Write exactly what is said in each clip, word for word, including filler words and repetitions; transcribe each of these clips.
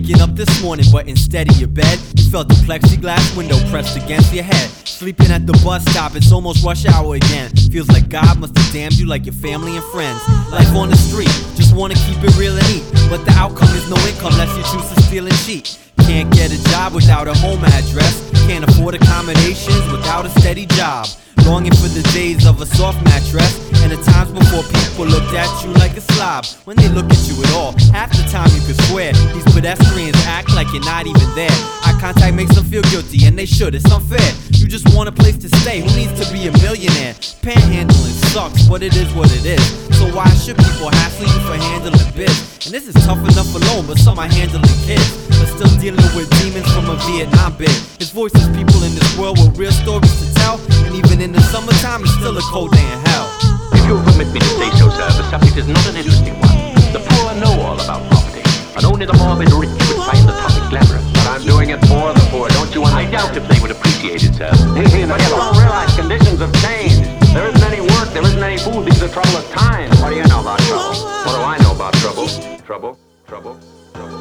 waking up this morning, but instead of your bed, you felt the plexiglass window pressed against your head. Sleeping at the bus stop, it's almost rush hour again. Feels like God must have damned you like your family and friends. Life on the street, just wanna keep it real and neat, but the outcome is no income unless you choose to steal and cheat. Can't get a job without a home address, can't afford accommodations without a steady job. Longing for the days of a soft mattress and the times before people looked at you like a slob. When they look at you at all, half the time you could swear these pedestrians act like you're not even there. Eye contact makes them feel guilty, and they should, it's unfair. You just want a place to stay, who needs to be a millionaire? Panhandling sucks, but it is what it is. So why should people hassle you for handling biz? And this is tough enough alone, but some are handling kids, but still dealing with demons from a Vietnam bit. His voice is people in this world with real stories to tell, and even in the summertime it's still a cold day in hell. If you'll permit me to say so, sir, the subject is not an interesting one. The poor know all about property, and only the morbid rich would find the topic glamorous. But I'm doing it for the poor, don't you understand? I doubt if they would appreciate it, sir. Hey, hey, but you don't realize conditions have changed. There isn't any work, there isn't any food, these are troublous times. What do you know about trouble? What do I know about trouble? Trouble, trouble, trouble.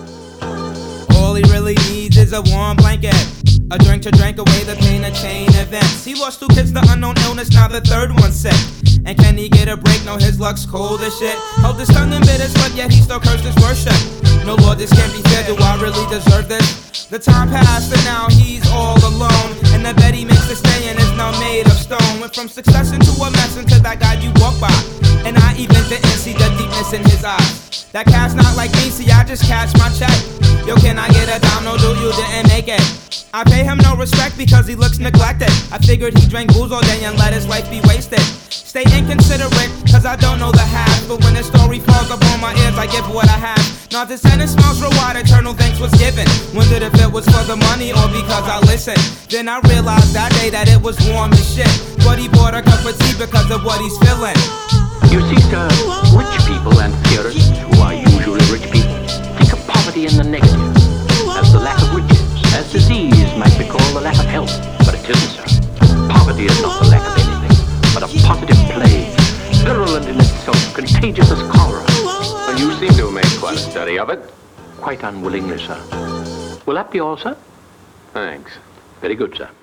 All he really needs is a warm blanket, a drink to drink away the pain of chain events. He lost two kids to unknown illness, now the third one's sick. And can he get a break? No, his luck's cold as shit. Held his tongue in bitters, but yet he still cursed his worship. No, Lord, this can't be fair, do I really deserve this? The time passed and now he's all alone, and the bed he makes to stay in is now made of stone. Went from success into a mess into that guy you walk by, and I even didn't see the deepness in his eyes. That cat's not like me, see I just cash my check. Yo, can I get a dime? No, dude, you didn't make it. I pay him no respect because he looks neglected. I figured he drank booze all day and let his life be wasted. Stay inconsiderate, cause I don't know the half, but when the story falls upon my ears, I give what I have. Not the sentence smells reward, eternal thanks was given. Wondered if it was for the money or because I listened. Then I realized that day that it was warm as shit, but he bought a cup of tea because of what he's feeling. You see, sir, rich people and theorists, who are usually rich people, think of poverty in the negative, as the lack of riches, as disease might be called the lack of health. But it isn't, sir. Poverty is not the lack of anything, but a positive plague, virulent in itself, contagious as cholera. Well, you seem to have made quite a study of it. Quite unwillingly, sir. Will that be all, sir? Thanks. Very good, sir.